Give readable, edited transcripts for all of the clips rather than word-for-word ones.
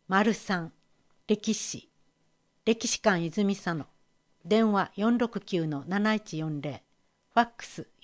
03歴史館泉佐野電話469-7140ファックス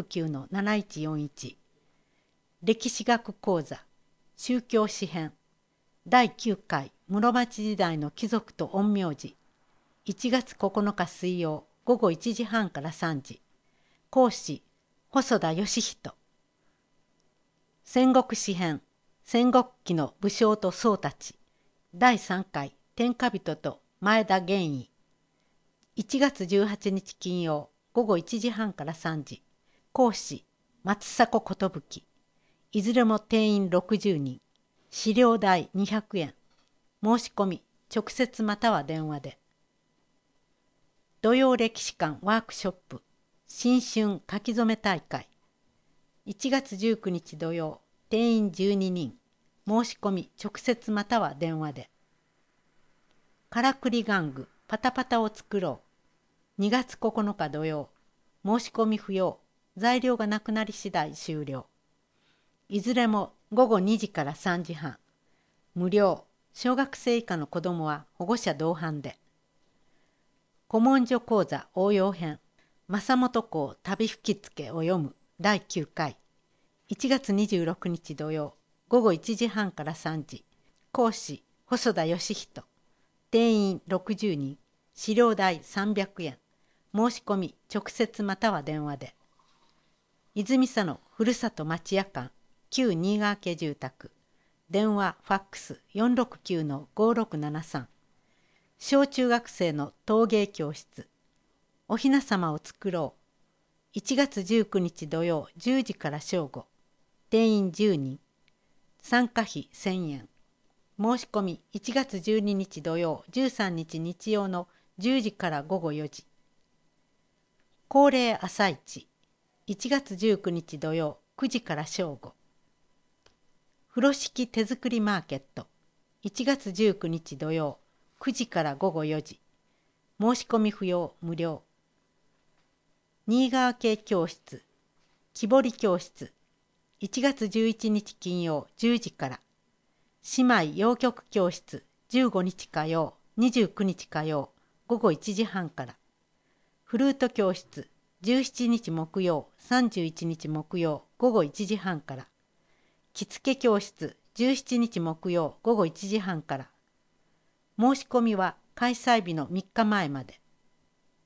469-7141歴史学講座宗教史編第9回室町時代の貴族と陰陽師1月9日水曜午後1時半から3時講師細田義人戦国史編戦国期の武将と僧たち第3回天下人と前田玄尉1月18日金曜午後1時半から3時講師松迫寿いずれも定員60人資料代200円申し込み直接または電話で土曜歴史館ワークショップ新春書き初め大会1月19日土曜定員12人申し込み直接または電話でからくり玩具パタパタを作ろう2月9日土曜申し込み不要材料がなくなり次第終了いずれも午後2時から3時半無料小学生以下の子どもは保護者同伴で古文書講座応用編正本公旅吹付を読む第9回1月26日土曜午後1時半から3時講師細田義人定員60人資料代300円申し込み直接または電話で泉佐野ふるさと町屋館旧新川家住宅電話ファックス469-5673小中学生の陶芸教室おひなさまを作ろう1月19日土曜10時から正午定員10人参加費1000円申し込み1月12日土曜13日日曜の10時から午後4時恒例朝市1月19日土曜9時から正午風呂敷手作りマーケット1月19日土曜9時から午後4時申し込み不要無料新川系教室木彫り教室1月11日金曜10時から姉妹洋曲教室15日火曜29日火曜午後1時半からフルート教室17日木曜31日木曜午後1時半から着付け教室17日木曜午後1時半から申し込みは開催日の3日前まで